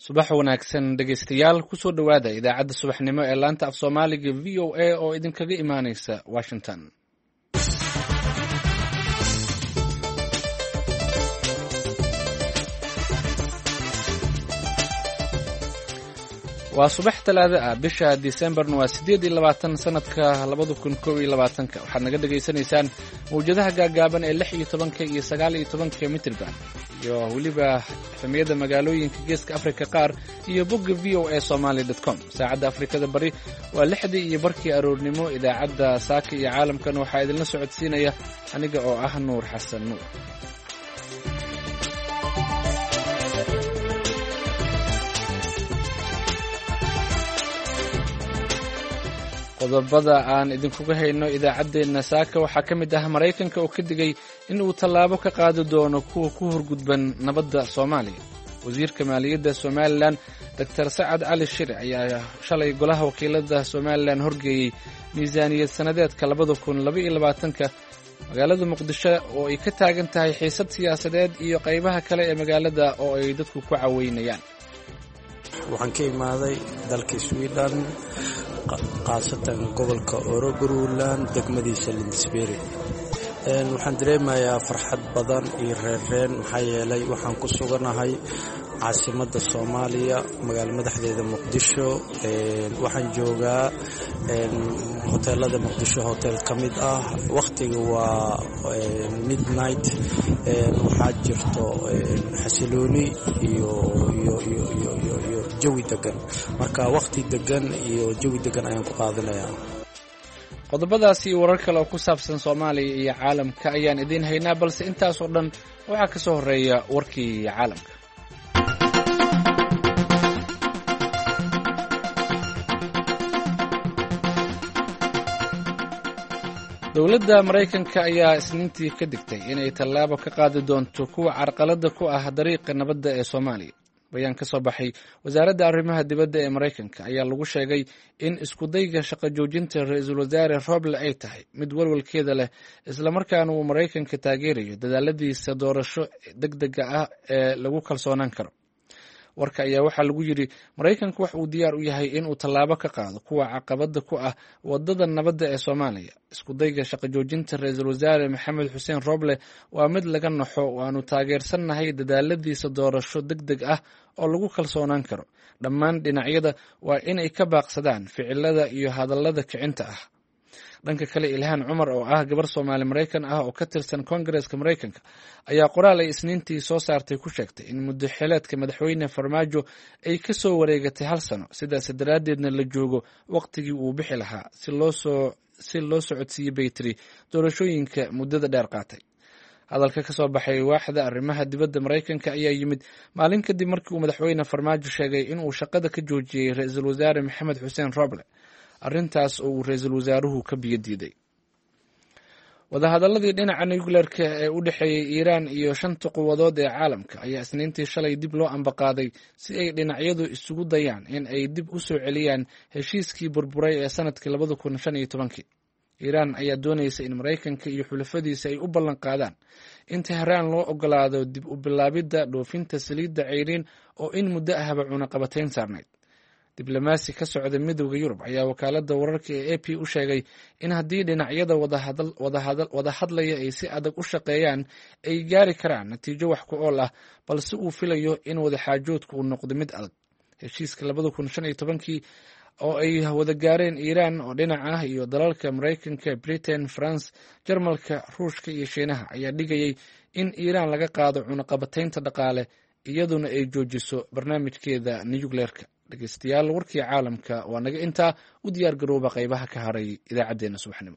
subax wanaagsan dhegaystayaal kusoo dhowaada idaacadda subaxnimo ee laanta af soomaaliga v o a oo idinkaga imaanaysa washington. waa subax talaado ah bisha disembarna waa 8 sanadka 2021 waxaad naga dhegaysanaysaan mawjadaha gaagaaban ee 16 iyo 19 mitirban iyo weliba xamiyada magaalooyinka geeska afrika qaar iyo bogga voasomali.com. saacadda afrikada bari waa 6 iyo barkii aroornimo. idaacadda saaka iyo caalamkan waxaa idinla socodsiinaya aniga oo ah nuur xasan nuur. qodobada aan idinkuga hayno idaacaddeenna saaka waxaa ka mid ah maraykanka oo ka digay in uu tallaabo ka qaadi doono kuwa ku horgudban nabadda soomaaliya. wasiirka maaliyadda somalilan doctor sacad cali shire ayaa shalay golaha wakiilada somalilan horgeeyey miisaaniyad sannadeedka 2022 magaalada muqdisho oo ay ka taagan tahay xiisad siyaasadeed iyo qaybaha kale ee magaalada oo ay dadku ku caweynayaan. waxaan ka imaaday dalka Sweden qaasatan gobolka Oroguruland degmadiisa Lindisberry. waxaan dareemayaa farxad badan iyo reereen maxaa yeelay waxaan ku suganahay caasimadda Soomaaliya magaalada madaxdeeda Muqdisho. waxaan joogaa hoteelada Muqdisho hotel ka mid ah. waqtiga waa midnight. waxaa jirto xasilooni iyo jawi degan, marka waqti degan iyo jawi degan ayaan ku qaadanayaa. qodobadaasi iyo warar kale oo ku saabsan Soomaaliya iyo caalamka ayaan idiin haynaa, balse intaas oo dhan waxaa ka soo horeeya warkii caalamka. dowladda Maraykanka ayaa isniintii ka digtay inay tallaabo ka qaadi doonto kuwa carqalada ku ah dariiqa nabadda ee Soomaaliya. bayaan ka soo baxay wasaaradda arrimaha dibadda ee Maraykanka ayaa lagu sheegay in iskudayga shaqo joojinta ra'iisul wasaare Roble ay tahay mid walwalkeeda leh, isla markaana uu Maraykanka taageerayo dadaaladiisa doorasho degdega ah ee lagu kalsoonaan karo. warka ayaa waxaa lagu yidhi Maraykanku wax uu diyaar u yahay in uu tallaabo ka qaado kuwa caqabada ku ah wadada nabadda ee Soomaaliya. iskudayga shaqo joojinta ra'iisul wasaare Maxamed Xuseen Roble waa mid laga naxo, waanu taageersannahay dadaaladiisa doorasho degdeg ah oo lagu kalsoonaan karo. dhammaan dhinacyada waa inay ka baaqsadaan ficilada iyo hadallada kicinta ah. dhanka kale, Ilhaan Cumar oo ah gabar Soomaali Maraykan ah oo ka tirsan Koongareeska Maraykanka ayaa qoraal ay isniintii soo saartay ku sheegtay in muddo xileedka madaxweyne Farmaajo ay ka soo wareegatay 1 sano, sidaas daraaddeedna la joogo waqtigii uu bixi lahaa si loo socodsiiyey baytiri doorashooyinka muddada dheer qaatay. hadalka ka soo baxay waaxda arrimaha dibadda Maraykanka ayaa yimid maalin kadib markii uu madaxweyne Farmaajo sheegay in uu shaqada ka joojiyey ra'iisul wasaare Maxamed Xuseen Roble, arrintaas oo uu ra'iisul wasaaruhu ka biyo diiday. wadahadaladii dhinaca nuclearka ee u dhexeeyey Iiraan iyo 5 quwadood ee caalamka ayaa isniintii shalay dib loo ambaqaaday si ay dhinacyadu isugu dayaan in ay dib u soo celiyaan heshiiskii burburay ee sanadkii 2015. Iiraan ayaa doonaysa in Maraykanka iyo xulafadiisa ay u ballan qaadaan in Tehraan loo ogolaado dib u bilaabidda dhoofinta saliidda ceyriin oo in muddo ahba cunaqabatayn saarnayd. diblomaasi ka socda midowda Yurub ayaa wakaaladda wararka ee AP u sheegay in haddii dhinacyada wada hadlaya ay si adag u shaqeeyaan ay gaari karaan natiijo wax ku ool ah, balse uu filayo in wadaxaajoodku uu noqdo mid adag. heshiiska 2015 oo ay wada gaareen Iiraan oo dhinac ah iyo dalalka Maraykanka, Britain, France, Jarmalka, Ruushka iyo Shiinaha ayaa dhigayay in Iiraan laga qaado cunaqabataynta dhaqaale iyaduna ay joojiso barnaamijkeeda nuclearka. dhegaystayaal, warkii caalamka waa naga intaa. u diyaar garooba qaybaha ka haray idaacaddeenna subaxnimo.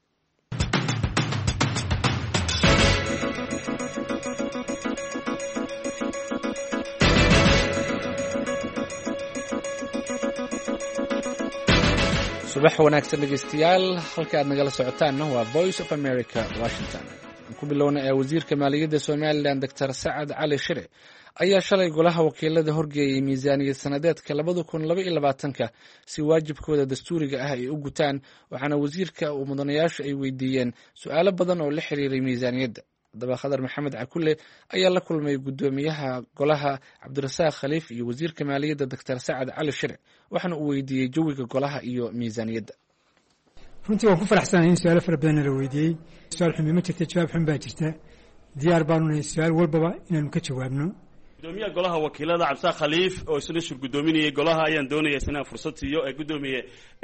subax wanaagsan dhegaystayaal, halka aad nagala socotaanna waa Voice of America, Washington. ku bilowna ee wasiirka maaliyadda Somaliland Dr. Sacad Cali Shire ayaa shalay golaha wakiilada horgeeyey miisaaniyad sannadeedka 2022 si waajibkooda dastuuriga ah ay u gutaan, waxaana wasiirka uu mudanayaashu ay weydiiyeen su'aalo badan oo la xiriiray miisaaniyadda. haddaba khadar maxamed cakulle ayaa la kulmay guddoomiyaha golaha cabdirasaaq khaliif iyo wasiirka maaliyadda doctor sacad cali shire waxaana uu weydiiyey jawiga golaha iyo miisaaniyadda. runtii waan ku faraxsanahay in su-aalo fara badanna la weydiiyey. su-aal xumi ma jirta, jawaab xun baa jirta. diyaar baanu nahay su-aal walbaba inaanu ka jawaabno. gudoomiyaha golaha wakiilada cabdirasaaq khaliif oo isna shir gudoominayay golaha ayaan doonaya inaan fursad siiyo ee gudoomiye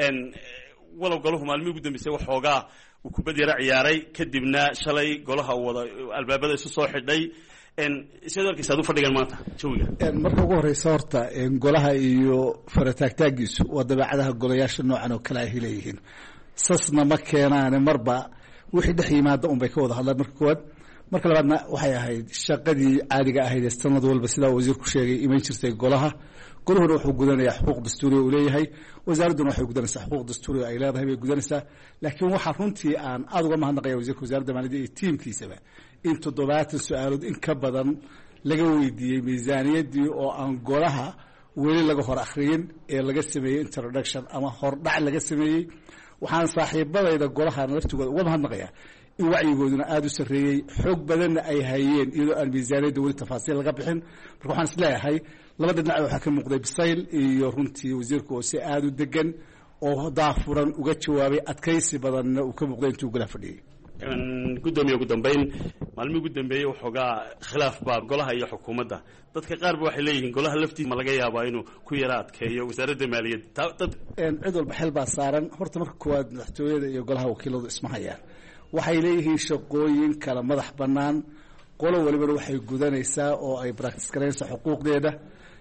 walow golahu maalmihii ugu dambeysay waxoogaa uu kubad yara ciyaaray kadibna shalay golaha uu wada albaabada isu soo xidhay sidoo arkaysa u fadhigan maanta jawiga. marka ugu horeysa horta golaha iyo farataagtaagiisu waa dabeecadaha golayaasha noocan oo kale ay leeyihiin. sasna ma keenaane marba wixii dhex yimaada un bay ka wada hadlaan marka koowaad. marka labaadna waxay ahayd shaqadii caadiga ahayd ee sanad walba sidaa wasiirku sheegay iman jirtay golaha. golahuna wuxuu gudanayaa xuquuq dastuuriga uu leeyahay, wasaaradduna waxay gudanaysaa xuquuq dastuuriga ay leedahay bay gudanaysaa. laakiin waxaa runtii aan aada uga mahadnaqaya wasiirka wasaaradda maaliyadda iyo tiimkiisaba in 70 su-aalood in ka badan laga weydiiyey miisaaniyaddii oo aan golaha weli laga hor akhriyin ee laga sameeyey introduction ama hordhac laga sameeyey. waxaan saaxiibadayda golahana laftigooda uga mahadnaqayaa in wacyigooduna aada u sarreeyey, xoog badanna ay hayeen iyadoo aan miisaaniyadda weli tafaasiil laga bixin. marka waxaan is leeyahay labada dhinac waxaa ka muuqday bisayl iyo runtii wasiirku oo si aada u degan oo daafuran uga jawaabay, adkaysi badanna uu ka muuqday intuu golaha fadhiyey. gudoomiye ugu dambeyn maalmihii ugu dambeeyey waxoogaa khilaaf baa golaha iyo xukuumadda. dadka qaar ba waxay leeyihiin golaha laftiisa ma laga yaabaa inuu ku yara adkeeyo wasaaradda maaliyadda. cid walba xel baa saaran. horta marka koowaad madaxtooyada iyo golaha wakiiladu isma hayaan. waxay leeyihiin shaqooyin kala madax bannaan. qolo walibana waxay gudanaysaa oo ay practice garanaysaa xuquuqdeeda.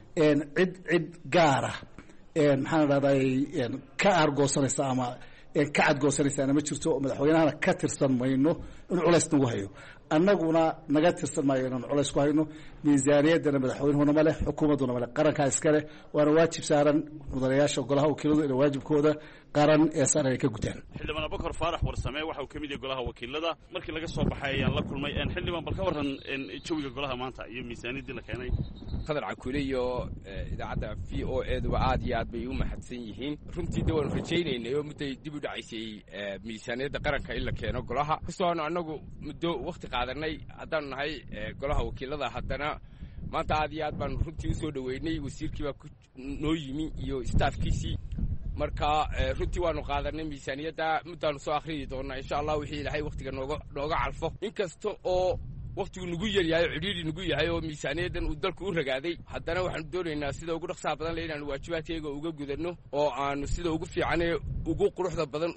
cid gaara maxaan dhahday ka aargoosanaysa ama ka cadgoosanaysaana ma jirto. madaxweynahana ka tirsan mayno inuu culays nagu hayo, annaguna naga tirsan maayo inaan culays ku hayno. miisaaniyaddana madaxweynuhuna ma leh, xukuumadduna ma leh, qarankaa iska leh. waana waajib saaran mudanayaasha golaha wakiiladu inay waajibkooda qaran ee saaran ay ka gutaan. xildhibaan abubakar faarax warsame waxa uu ka mid yahay golaha wakiilada. markii laga soo baxay ayaan la kulmay. xildhibaan bal ka warran jawiga golaha maanta iyo miisaaniyaddii la keenay. khadar cakuule iyo idaacadda v o eduba aad iyo aad bay u mahadsan yihiin. runtii de waanu rajaynaynay oo mudday dib u dhacaysay miisaaniyadda qaranka in la keeno golaha. kastoonu annagu muddo wakti qaadanay haddaanu nahay golaha wakiilada, haddana maanta aad iyo aad baanu runtii usoo dhoweynay. wasiirkii baa noo yimi iyo staafkiisii. marka runtii waanu qaadanay miisaaniyadda muddaanu soo akhriyi doonaa insha allah wixii ilaahay wakhtiga nooga calfo. inkasta oo wakhtigu nagu yaryahay oo cidhiidhi nagu yahay oo miisaaniyaddan uu dalku u ragaaday, haddana waxaanu doonaynaa sida ugu dhaqsaha badan le inaanu waajibaadkayga uga gudanno oo aanu sida ugu fiicanee ugu quruxda badan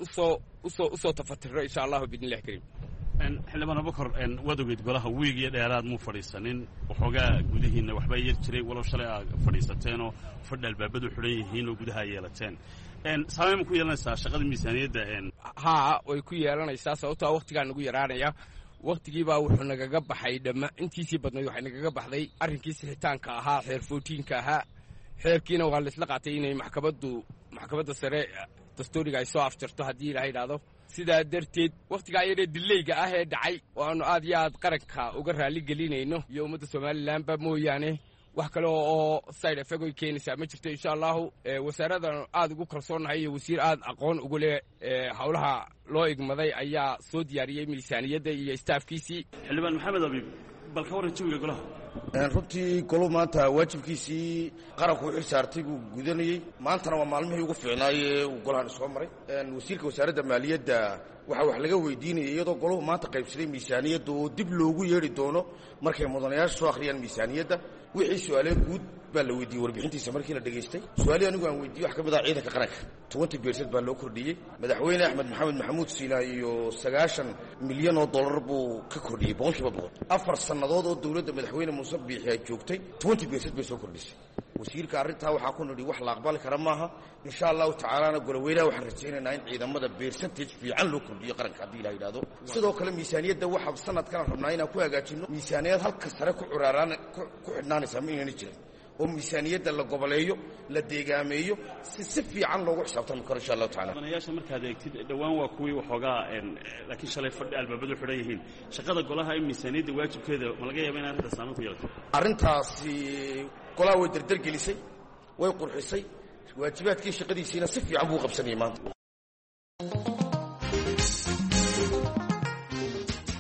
usoo tafatirno insha allahu biidnillahi kariim. xildhibaan abubakar waad ogeyd golaha wiig iyo dheeraad muu fadhiisanin. waxoogaa gudihiinna waxbaa yar jiray walow shalay aad fadhiisateenoo fadhi albaabadu xidhan yihiin oo gudaha yeelateen. saamey ma ku yeelanaysaa shaqada miisaaniyadda? haa way ku yeelanaysaa sababtoo wakhtigaa nagu yaraanaya. wakhtigiibaa wuxuu nagaga baxay intiisii badnayd waxay nagaga baxday arrinkii sixitaanka ahaa, xeer footiinka ahaa. xeerkiina waa laisla qaatay inay maxkamadda sare dastuuriga ay soo afjarto haddii ilaha idhaahdo. sidaa darteed wakhtigaa yaree dileyga ah ee dhacay oo aanu aad iyo aad qaranka uga raalli gelinayno iyo ummadda somalilanba mooyaane wax kale oo side effect ay keenaysaa ma jirto insha allahu. wasaaraddan aad ugu kalsoonnahay iyo wasiir aad aqoon ugu leh howlaha loo igmaday ayaa soo diyaariyey miisaaniyadda iyo staafkiisii. xildhibaan maxamed abiib bal ka warran jawiga golaha. runtii golu maanta waajibkiisii qaranku u xil saartay buu gudanayey. maantana waa maalmihii ugu fiicnaayee uu golahan soo maray. wasiirka wasaaradda maaliyadda waxaa wax laga weydiinayay iyadoo golahu maanta qaybsaday miisaaniyadda oo dib loogu yeedhi doono markay mudanayaasha soo akhriyaan miisaaniyadda. wixii su-aalee guud baa la weydiiyey warbixintiisa markii la dhegaystay. su-aalihii anigu aan weydiiyey wax ka mid ah ciidanka qaranka 20% baa loo kordhiyey. madaxweyne axmed maxamed maxamuud siina iyo 90 milyan oo dollar buu ka kordhiyey 100%. 4 sannadood oo dowladda madaxweyne muuse biixi ay joogtay 20% bay soo kordhisay. wasiirka arrintaa waxaa ku nidhi wax la aqbali kara maaha. insha allahu tacaalana goloweynaha waxaan rajaynaynaa in ciidamada percentage fiican loo kordhiyo qaranka haddii ilaha yidhahdo. sidoo kale miisaaniyadda waxaa sanadkan rabnaa inaan ku hagaajinno miisaaniyad halka sare ku xidhnaanaysaa ma inayna jirin oo miisaaniyadda la goboleeyo, la deegaameeyo si fiican loogu xisaabtami karo insha allahu tacala. mudanayaasha markaad eegtid dhowaan waa kuwii waxoogaa laakiin shalay fadhi albaabadu xidhan yihiin. shaqada golaha in miisaaniyadda waajibkeeda ma laga yaaba in arrinta saameyn ku yeelato? arrintaasi golaha way dardargelisay, way qurxisay. waajibaadkii shaqadiisiina si fiican buu qabsanayay maanta.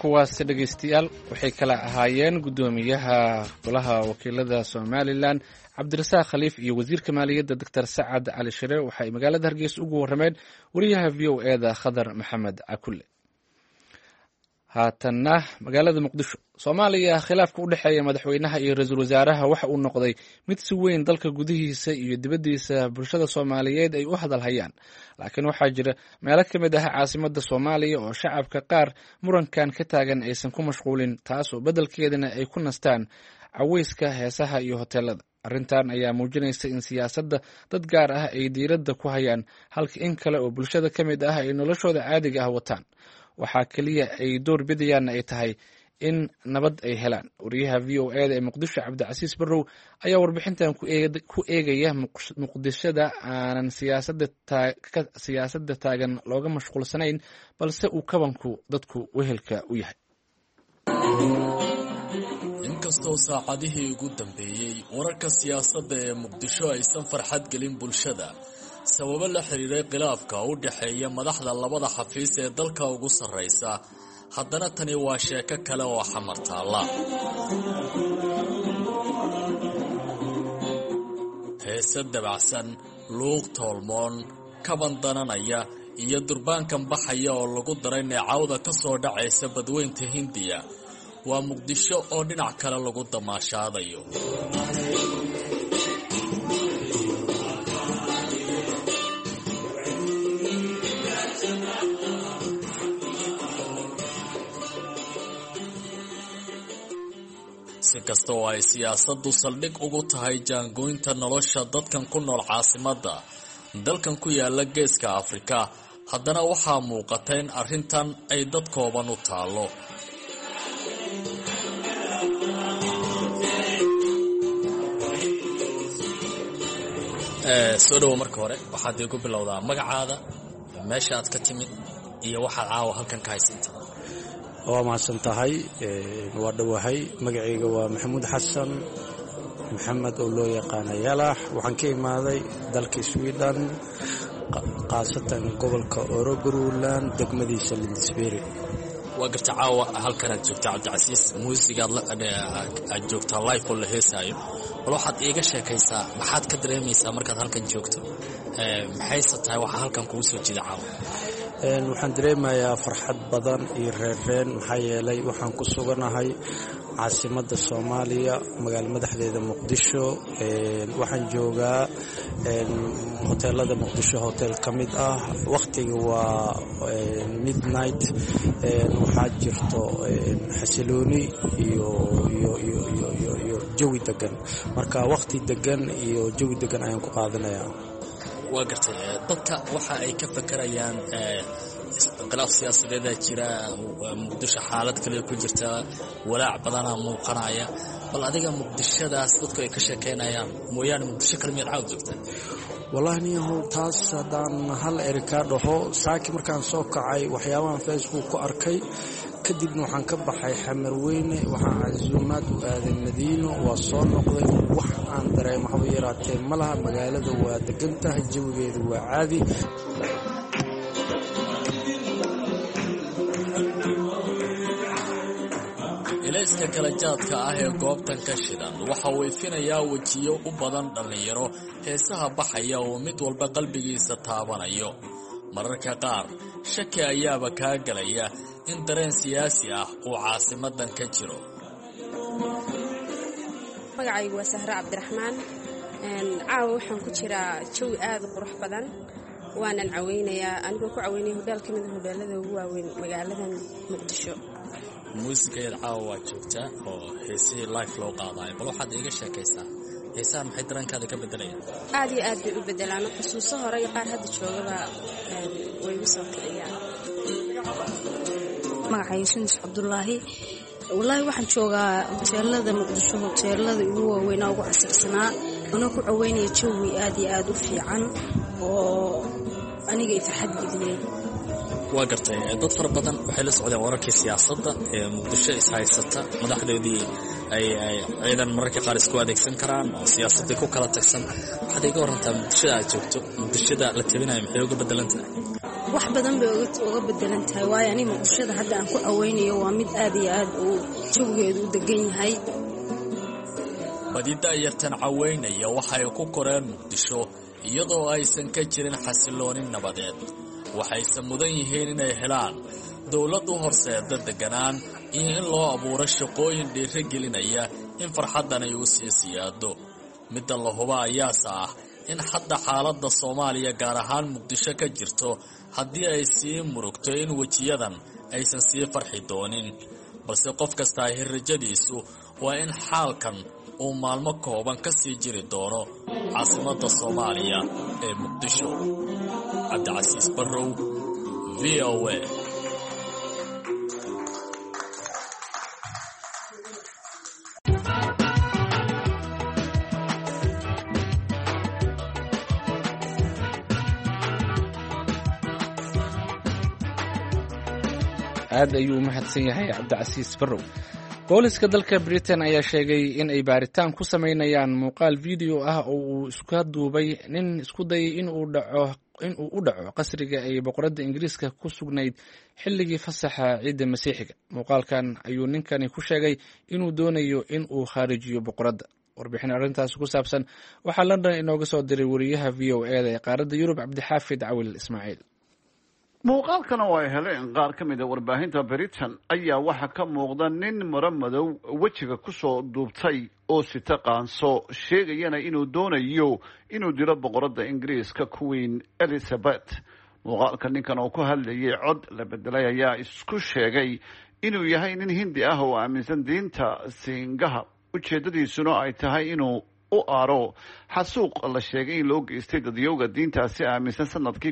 kuwaas dhegaystayaal waxay kala ahaayeen guddoomiyaha golaha wakiilada somalilan cabdirasaaq khaliif iyo wasiirka maaliyadda doctor sacad cali shire waxay magaalada hargeysa ugu warrameen wariyaha v o e da khadar maxamed cakulle. haatanna magaalada muqdisho. soomaaliya khilaafka u dhexeeya madaxweynaha iyo ra-iisul wasaaraha waxa uu noqday mid si weyn dalka gudihiisa iyo dibaddiisa bulshada soomaaliyeed ay u hadalhayaan, laakiin waxaa jira meelo ka mid ah caasimadda soomaaliya oo shacabka qaar murankan ka taagan aysan ku mashquulin, taasoo beddelkeedana ay ku nastaan caweyska, heesaha iyo hoteelada. arrintan ayaa muujinaysa in siyaasadda dad gaar ah ay diiradda ku hayaan, halka in kale oo bulshada ka mid ah ay noloshooda caadiga ah wataan. waxaa keliya ay door bidayaanna ay tahay in nabad ay helaan. wariyaha v o e da ee muqdisho cabdicasiis barrow ayaa warbixintan ku eegaya muqdishada aanan siyaasadda taagan looga mashquulsanayn, balse uu kabanku dadku wehelka u yahay. inkastoo saacadihii ugu dambeeyey wararka siyaasadda ee muqdisho aysan farxad gelin bulshada sababo la xiriiray khilaafka u dhexeeya madaxda labada xafiis ee dalka ugu sarreysa, haddana tani waa sheeko kale oo xamar taalla. heese dabacsan, luuq toolmoon, kaban dananaya iyo durbaankan baxaya oo lagu daray neecawda ka soo dhacaysa badweynta hindiya waa muqdisho oo dhinac kale lagu damaashaadayo. si kasta oo ay siyaasaddu saldhig ugu tahay jaangooynta nolosha dadkan ku nool caasimadda dalkan ku yaala geeska Afrika, haddana waxaa muuqata in arrintan ay dad kooban u taalo. soo dhawo marka hore waxaad igu bilowdaa magacaada, meesha aad ka timid iyo waxaad caawa halkan ka haysinta. waa mahadsan tahay. waa dhowahay. magacayga waa maxamuud xasan maxamed oo loo yaqaana yalax. waxaan ka imaaday dalka Sweden, khaasatan gobolka Örebroland, degmadiisa Lindisberg. waa garta caawa halkan aad joogtaa cabdicasiis, muusigaad aad joogtaa live oo la heesaayo, bal waxaad iiga sheekaysaa maxaad ka dareemaysaa markaad halkan joogto, maxayse tahay waxaa halkan kugu soo jida caawa? waxaan dareemayaa farxad badan iyo reerreen, maxaa yeelay waxaan ku suganahay caasimadda Soomaaliya, magaalo madaxdeeda Muqdisho. waxaan joogaa hoteelada Muqdisho hotel ka mid ah. waqtiga waa midnight. waxaa jirto xasilooni iyo jawi degan, marka waqti degan iyo jawi degan ayaan ku qaadanayaa. waa gartay dadka waxa ay ka fakarayaan khilaaf siyaasadeed jira, muqdisho xaalad kale ku jirta, walaac badana muuqanaya, bal adiga muqdishadaas dadku ay ka sheekeynayaan mooyaane muqdisho kale miyaad caawd joogtaa? wallahi niyahow taas haddaan hal eri kaa dhaho, saaki markaan soo kacay waxyaabahan Facebook ku arkay, kadibna waxaan ka baxay Xamarweyne, waxaan casuumaad u aaday Madiino, waa soo noqday. wax aan dareemo haba yaraatee ma laha. magaalada waa degan tahay, jawigeedu waa caadi. ilayska kala jaadka ah ee goobtan ka shidan waxa uu ifinayaa wejiyo u badan dhallinyaro heesaha baxaya oo mid walba qalbigiisa taabanayo. mararka qaar shaki ayaaba kaa galaya in dareen siyaasi ah uu caasimadan ka jiro. magacaygu waa Sahra Cabdiraxmaan. caawa waxaan ku jiraa jawi aad u qurux badan, waanan caweynayaa anigoo ku caweynaya hodhaal ka mid ah hodhaalada ugu waaweyn magaaladan Muqdisho. muusigeeda caawa waa joogtaa oo heesihii live loo qaadayo, bal waxaad iiga sheekaysaa heesahan maxay dareenkaada ka bedelayaan? aad iyo aad bay u bedelaan. xusuuso hore iyo qaar hadda joogaba way igu soo kiciyaan. magacayga Sundus Cabdullaahi. wallaahi waxaan joogaa hoteelada Muqdisho, hoteelada ugu waaweynaa ugu casirsanaa, anoo ku caweynaya jawi aad iyo aad u fiican oo aniga farxad geliyay. waa gartay dad fara badan waxay la socdeen wararkii siyaasadda ee Muqdisho is haysata, madaxdoodii ay ciidan mararka qaar isku adeegsan karaan oo siyaasadda ku kala tagsan. waxaad iga warantaa muqdishada aad joogto, muqdishada la tabinayo maxay uga bedelan tahay? wax badan bay uga bedelan tahay waayo aniga muqdishada hadda aan ku caweynayo waa mid aad iyo aad uu jawigeedu u degan yahay. badi da'yartan caweynaya waxay ku koreen muqdisho iyadoo aysan ka jirin xasiloonin nabadeed. waxayse mudan yihiin inay helaan dawlad u horseeda deganaan iyo in loo abuuro shaqooyin dhiirigelinaya in farxaddan ay u sii siyaado. midda la huba ayaase ah in hadda xaaladda Soomaaliya gaar ahaan Muqdisho ka jirto haddii ay sii murugto in wejiyadan aysan sii farxi doonin, balse qof kasta rajadiisu waa in xaalkan uu maalmo kooban ka sii jiri doono caasimadda Soomaaliya ee Muqdisho. Cabdicasiis Barrow, VOA. aad ayuu mahadsan yahay Cabdicasiis Barrow. booliska dalka Britain ayaa sheegay in ay baaritaan ku sameynayaan muuqaal video ah oo uu isku duubay nin isku dayay in uu u dhaco qasriga ay boqoradda Ingiriiska ku sugnayd xilligii fasaxa ciidda Masiixiga. muuqaalkan ayuu ninkani ku sheegay inuu doonayo in uu khaarijiyo boqoradda. warbixin arrintaas ku saabsan waxaa London inooga soo diray wariyaha VOA ee qaaradda Yurub Cabdixaafid Cawil Ismaaciil. muuqaalkan oo ay heleen qaar ka mid a warbaahinta Britain ayaa waxaa ka muuqda nin maro madow wejiga kusoo duubtay oo sita qaanso, sheegayana inuu doonayo inuu dilo boqoradda Ingiriiska Queen Elizabeth. muuqaalka ninkan oo ku hadlayay cod la bedelay ayaa isku sheegay inuu yahay nin Hindi ah oo aaminsan diinta Siingaha, ujeedadiisuna ay tahay inuu u aaro xasuuq la sheegay in loo geystay dadyowga diintaasi aaminsan sanadkii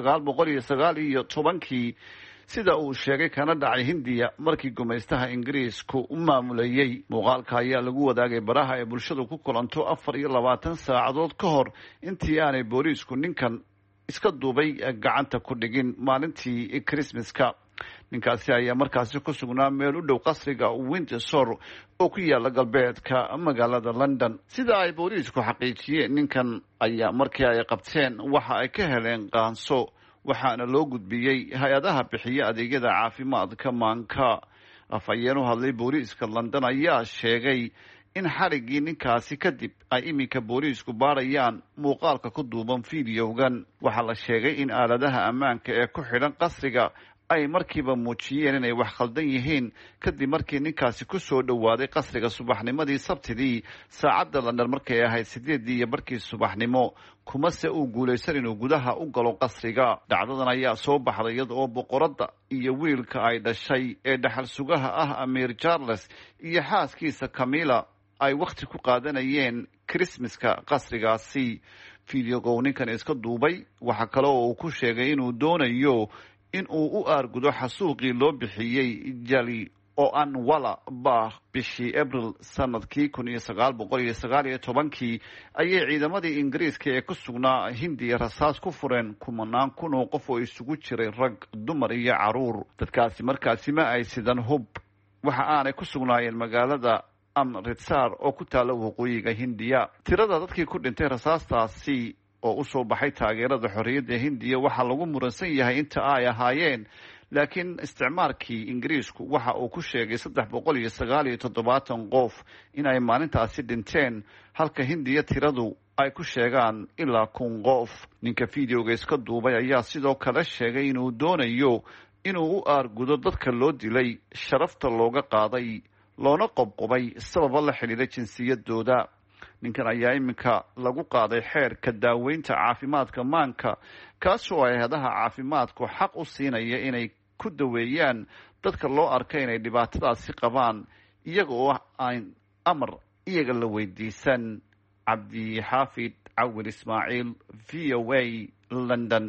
1919 sida uu sheegay kana dhacay Hindiya markii gumaystaha Ingiriisku u maamulayay. muuqaalka ayaa lagu wadaagay baraha ee bulshadu ku kulanto 24 saacadood ka hor intii aanay booliisku ninkan iska duubay gacanta ku dhigin maalintii Christmaska. ninkaasi ayaa markaasi ku sugnaa meel u dhow qasriga Windsor oo ku yaala galbeedka magaalada London. sida ay booliisku xaqiijiyeen, ninkan ayaa markii ay qabteen waxa ay ka heleen qaanso, waxaana loo gudbiyey hay-adaha bixiya adeegyada caafimaadka maanka. afhayeen u hadlay booliiska London ayaa sheegay in xarigii ninkaasi kadib ay iminka booliisku baarayaan muuqaalka ku duuban fiidiyowgan. waxaa la sheegay in aaladaha ammaanka ee ku xidhan qasriga ay markiiba muujiyeen inay wax khaldan yihiin kadib markii ninkaasi ku soo dhowaaday qasriga subaxnimadii Sabtidii saacadda London markay ahayd 8:00 subaxnimo, kumase uu guulaysan inuu gudaha u galo qasriga. dhacdadan ayaa soo baxday iyada oo boqoradda iyo wiilka ay dhashay ee dhaxal sugaha ah Amir Charles iyo xaaskiisa Camilla ay waqti ku qaadanayeen Christmaska qasrigaasi. fiidiyowga ninkan iska duubay waxa kale oo uu ku sheegay inuu doonayo in uu u aargudo xasuuqii loo bixiyey Jali oo aan wala bah bishii April sanadkii 1919 ayay ciidamadii Ingiriiska ee ku sugnaa Hindiya rasaas ku fureen kumanaan kun oo qof oo isugu jiray rag, dumar iyo caruur. dadkaasi markaasi ma ay sidan hub, waxa aanay ku sugnaayeen magaalada Amritsar oo ku taala waqooyiga Hindiya. tirada dadkii ku dhintay rasaastaasi oo u soo baxay taageerada xorriyadda Hindiya waxaa lagu muransan yahay inta ay ahaayeen, laakiin isticmaalkii Ingiriisku waxa uu ku sheegay 379 qof in ay maalintaasi dhinteen, halka Hindiya tiradu ay ku sheegaan ilaa 1,000 qof. ninka fiidiyowga iska duubay ayaa sidoo kale sheegay inuu doonayo inuu u aargudo dadka loo dilay, sharafta looga qaaday, loona qobqobay sababa la xidhiidha jinsiyadooda. ninkan ayaa iminka lagu qaaday xeerka daaweynta caafimaadka maanka, kaasoo ay hay-adaha caafimaadku xaq u siinaya inay ku daweeyaan dadka loo arkay inay dhibaatadaasi qabaan iyaga oo aan amar iyaga la weydiisan. Cabdixaafid Cawil Ismaaciil, VOA, London.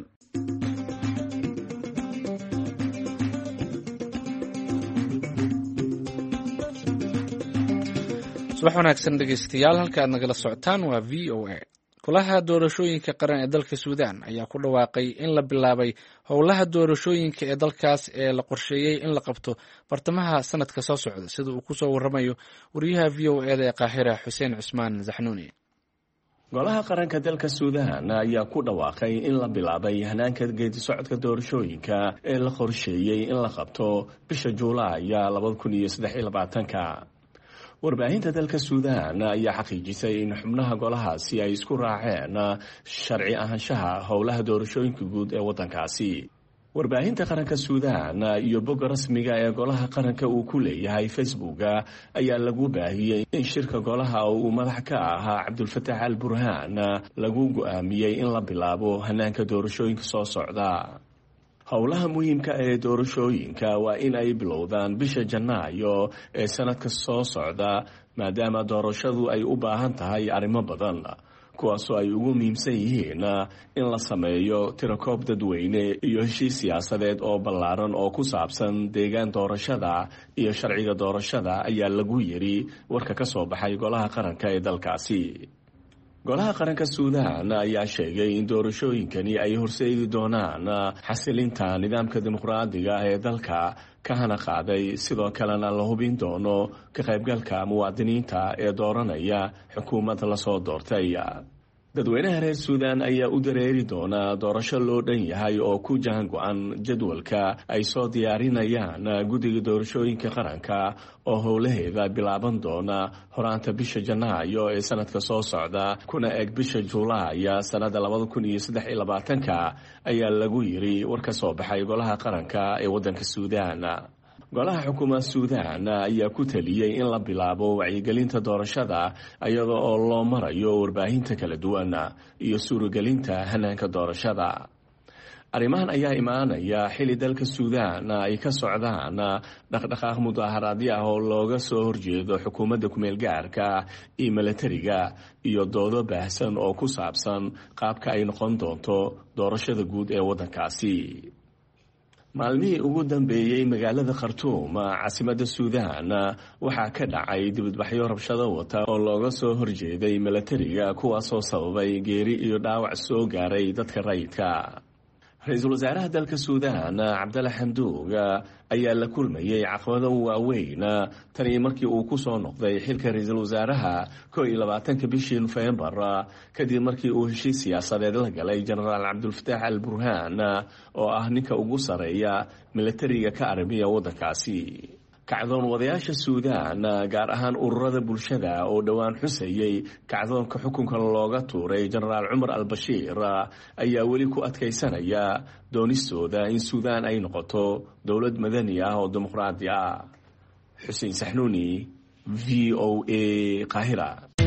subax wanaagsan dhegeystayaal, halka aad nagala socotaan waa VOA. golaha doorashooyinka qaran ee dalka Suudaan ayaa ku dhawaaqay in la bilaabay howlaha doorashooyinka ee dalkaas ee la qorsheeyey in la qabto bartamaha sanadka soo socda, sida uu ku soo waramayo wariyaha VOA ee Qaahira Xuseen Cusmaan Zaxnuuni. golaha qaranka dalka suudaan ayaa ku dhawaaqay in la bilaabay hanaanka geedi socodka doorashooyinka ee la qorsheeyey in la qabto bisha Juulaay 2023. warbaahinta dalka suudaan ayaa xaqiijisay in xubnaha golahaasi ay isku raaceen sharci ahaanshaha howlaha doorashooyinka guud ee waddankaasi. warbaahinta qaranka suudaan iyo bogga rasmiga ee golaha qaranka uu ku leeyahay Facebook ayaa lagu baahiyey in shirka golaha uu madax ka ahaa Cabdulfataax al-Burhaan lagu go'aamiyey in la bilaabo hanaanka doorashooyinka soo socda. howlaha muhiimka ee doorashooyinka waa in ay bilowdaan bisha Janaayo ee sanadka soo socda maadaama doorashadu ay u baahan tahay arrimo badan kuwaasoo ay ugu muhiimsan yihiin in la sameeyo tirakoob dadweyne iyo heshiis siyaasadeed oo ballaaran oo ku saabsan deegaan doorashada iyo sharciga doorashada ayaa lagu yiri warka ka soo baxay golaha qaranka ee dalkaasi. golaha qaranka suudaan ayaa sheegay in doorashooyinkani ay horseedi doonaan xasilinta nidaamka dimuqraadiga ee dalka ka hana qaaday sidoo kalena la hubin doono ka qaybgalka muwaadiniinta ee dooranaya xukuumadda lasoo doortay. dadweynaha reer suudaan ayaa u dareeri doona doorasho loo dhan yahay oo ku jahan go-an jadwalka ay soo diyaarinayaan guddiga doorashooyinka qaranka oo howlaheeda bilaaban doona horaanta bisha Janaayo ee sanadka soo socda kuna eg bisha Juulaay sanada 2023 ayaa lagu yiri war ka soo baxay golaha qaranka ee waddanka Suudaan. golaha xukuumadda Suudaan ayaa ku taliyey in la bilaabo wacyigelinta doorashada iyada oo loo marayo warbaahinta kala duwan iyo suuragelinta hanaanka doorashada. arrimahan ayaa imaanaya xili dalka Suudaan ay ka socdaan dhaqdhaqaaq mudaharaadyo ah oo looga soo horjeedo xukuumadda kumeel gaarka iyo militariga iyo doodo baahsan oo ku saabsan qaabka ay noqon doonto doorashada guud ee waddankaasi. maalmihii ugu dambeeyey magaalada Khartoum caasimadda Suudaan waxaa ka dhacay dibadbaxyo rabshado wata oo looga soo horjeeday militariga kuwaasoo sababay geeri iyo dhaawac soo gaaray dadka rayidka. ra-iisul wasaaraha dalka Suudaan Cabdalla Hamdoog ayaa la kulmayay caqabado waaweyn tani markii uu ku soo noqday xilka ra-iisul wasaaraha 21 bishii November kadib markii uu heshiis siyaasadeed la galay Generaal Cabdulfataax al-Burhaan oo ah ninka ugu sareeya militariga ka arrimiya waddankaasi. kacdoon wadayaasha Suudaan gaar ahaan ururada bulshada oo dhowaan xusayay kacdoonka xukunka looga tuuray Generaal Umar al-Bashir ayaa weli ku adkaysanaya doonistooda in Suudaan ay noqoto dowlad madani ah oo dimuqraadi ah. Xuseen Saxnuuni, VOA, Qaahira.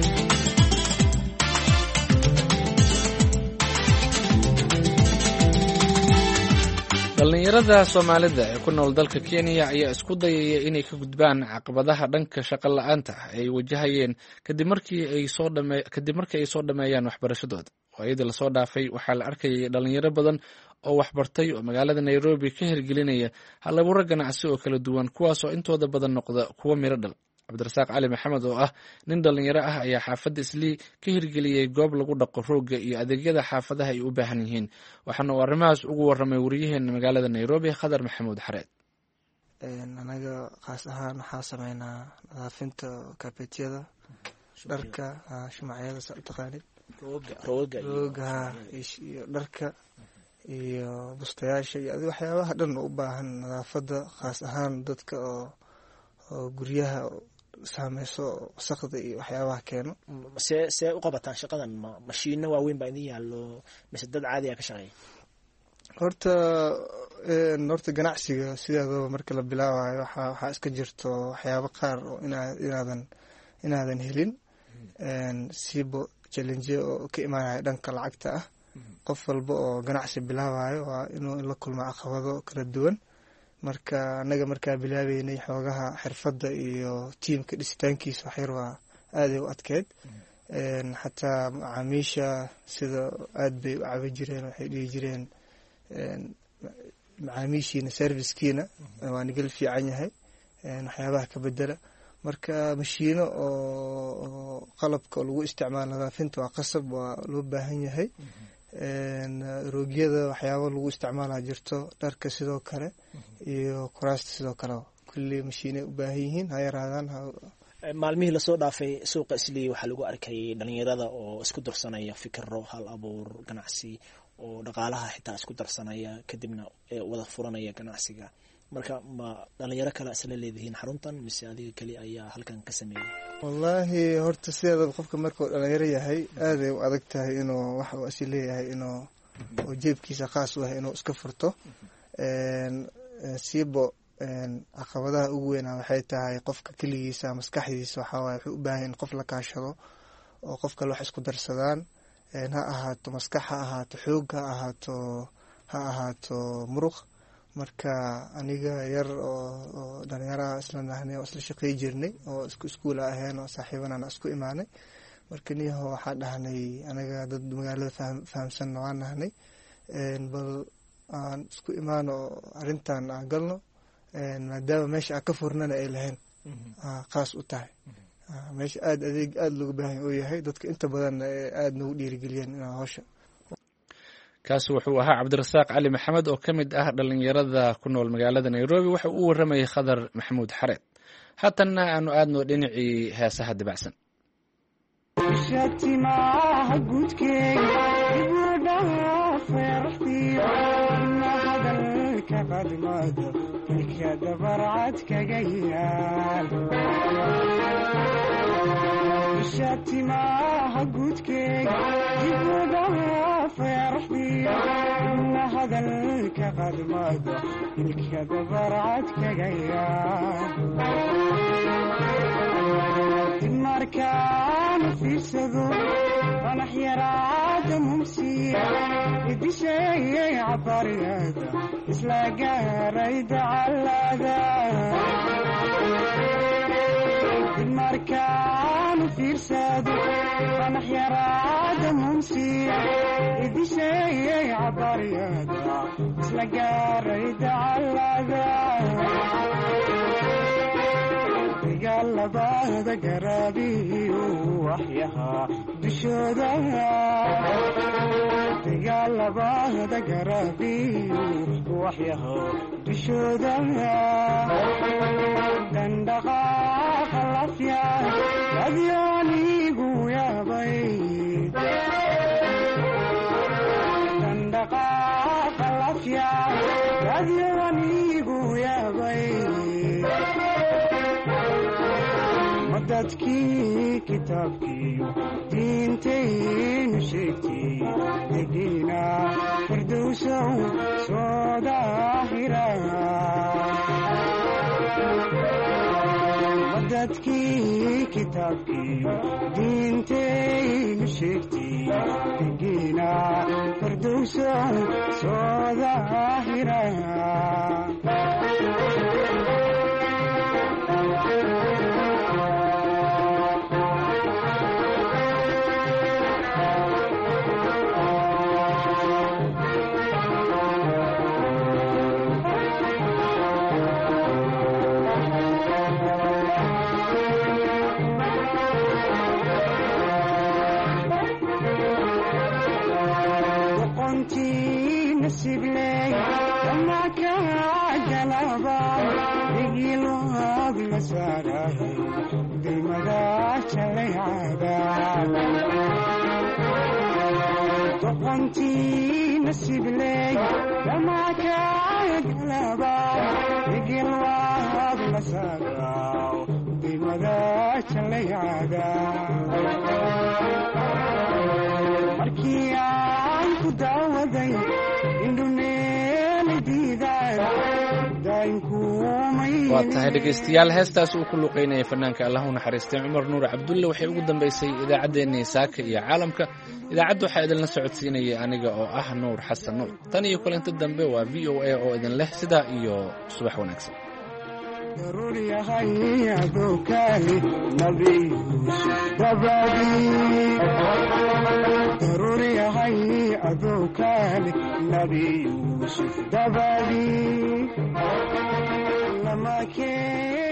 dhalinyarada Soomaalida ee ku nool dalka Kenya ayaa isku dayaya inay ka gudbaan caqabadaha dhanka shaqo la'aanta ay wajahayeen kadib markii ay soo dhameeyaan waxbarashadooda. waayadii lasoo dhaafay waxaa la arkayay dhalinyaro badan oo waxbartay oo magaalada Nairobi ka hirgelinaya hal-abuuro ganacsi oo kala duwan kuwaasoo intooda badan noqda kuwo miro dhal. Cabdirasaaq Cali Maxamed oo ah nin dhalinyaro ah ayaa xaafadda Islii ka hirgeliyey goob lagu dhaqo rooga iyo adeegyada xaafadaha ay u baahan yihiin. waxaana uu arrimahaas ugu warramay wariyaheena magaalada Nairobi Khadar Maxamuud Xareed. anaga khaas ahaan waxaa sameynaa nadaafinta kaabetiyada, dharka, shumacyada taqaanid, rooga iyo dharka iyo bustayaasha iyo waxyaabaha dhan u baahan nadaafada, khaas ahaan dadka oo guryaha saameyso wasaqda iyo waxyaabaha keeno. see u qabataan shaqadan? mashiino waaweyn baa idin yaallo mise dad caadi ah ka shaqeeya? horta ganacsiga sideedaba marka la bilaabayo waxaa iska jirto waxyaabo qaar oo inaadan helin siibo challenge oo ka imaanaya dhanka lacagta ah. qof walba oo ganacsi bilaabayo waa inuu la kulmo caqabado kala duwan. marka anaga markaa bilaabeynay xoogaha xirfadda iyo tiimka dhisitaankiisa waxyar waa aaday u adkeyd. xataa macaamiisha sida aad bay u cabi jireen, waxay dhihi jireen macaamiishiina servicekiina waa nigal fiican yahay, waxyaabaha ka bedela. marka mashiino oo qalabka lagu isticmaalo nadaafinta waa qasab, waa loo baahan yahay. roogyada waxyaabo lagu isticmaala jirto, dharka sidoo kale iyo kuraasta sidoo kale kulli mashiinay u baahan yihiin, ha yaraadaan. maalmihii lasoo dhaafay suuqa islii waxaa lagu arkayay dhalinyarada oo isku darsanaya fikiro hal abuur ganacsi oo dhaqaalaha xitaa isku darsanaya kadibna wada furanaya ganacsiga marka ma dhalinyaro kale isla leedihiin xaruntan mise adiga keli ayaa halkan ka sameeyay wallaahi horta sideedaba qofka markuu dhalinyaro yahay aaday u adag tahay inuu wax uu asi leeyahay inuu oo jeebkiisa khaas u yahay inuu iska furto siibo caqabadaha ugu weynaa waxay tahay qofka keligiisa maskaxdiisa waxaa waaye wuxuu u baahan in qof la kaashado oo qof kale wax isku darsadaan ha ahaato maskax ha ahaato xoog ha ahaato muruq marka aniga yar oo dhalinyaraha isla nahnay oo isla shaqey jirnay oo isku iskuul ahayn oo saaxiibanana isku imaanay marka niyaho waxaa dhahnay anaga dad magaalada fahamsanna waan nahnay bal aan isku imaano arrintan aan galno maadaama meesha aan ka furnana ay lahayn khaas u tahay meesha adeeg aada loogu baahan uu yahay dadka inta badan aada nagu dhiirigeliyeen inaa hawsha kaasi wuxuu ahaa cabdirasaaq cali maxamed oo ka mid ah dhalinyarada ku nool magaalada nairobi waxa uu waramayay khadar maxamuud xareed haatanna aanu aadno dhinacii heesaha dibacsan shatimaha gudkeega ibudhaha feertiyo ina hadalka qadmado ilka dabarcad kaga yaal shatimaha gudkeega ibudhaha feertiyo ina hadalka qadmado ilka dabarcad kaga yaal markaan fiirsado qanax yaraada mumsiya idisheeyay cabariyada isla gaaray dacalada markaan fiirsado qanax yaraada mumsiya idisheeyay cabariyada isla gaaray dacalada dagaalabada garaabiyu waxyahaa dushooda dagaalabada garaabiyu waxyahaa dushooda dandhaqaaqa lafya adyoonigu yaabay dandhaqaaqa lafya adyoonigu yaabay dadkii kitaabkiiyo diintaynu sheegtay degiina firdowsow soo daahira dadkii kitaabkiiyo diintaynu sheegtay degiina firdowsow soo daahira doqontii nasibley damaakagalaba igilwaad la saaraw dimada jalayada markii aan ku daawaday indhuneeli diidaan waa tahay dhegaystayaal heestaas uu ku luqeynayay fanaanka allah u naxariistay cumar nuur cabdulle waxay ugu dambaysay idaacaddeenii saaka iyo caalamka idaacadda waxaa idinla socodsiinayay aniga oo ah nuur xasan nuur tan iyo kulanti dambe waa v o a oo idin leh sidaa iyo subax wanaagsan daruur yahay adowkaali nabi dabadii daruur yahay adowkaali nabi yuusuf dabadii lama keen